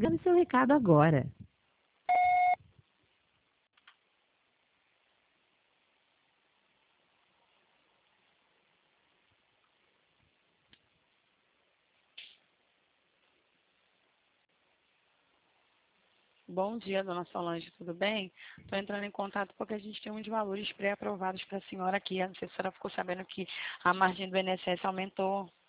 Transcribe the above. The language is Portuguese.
Grave seu recado agora. Bom dia, dona Solange, tudo bem? Estou entrando em contato porque a gente tem uns valores pré-aprovados para a senhora aqui. Não sei se a senhora ficou sabendo que a margem do INSS aumentou.